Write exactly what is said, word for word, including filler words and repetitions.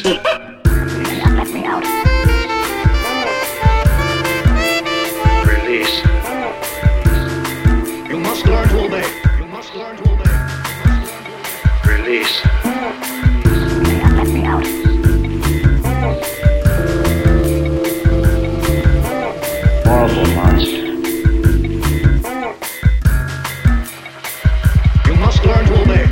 Release. Let me out. Release. You must learn to obey. You must learn to obey. Release. Let me out. Horrible monster.